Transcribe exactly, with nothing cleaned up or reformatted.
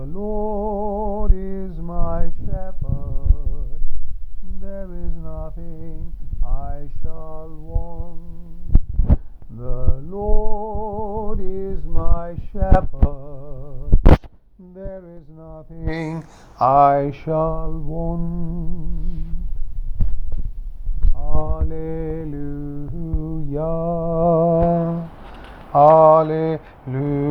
The Lord is my shepherd, there is nothing I shall want. The Lord is my shepherd, there is nothing I shall want. Hallelujah, hallelujah.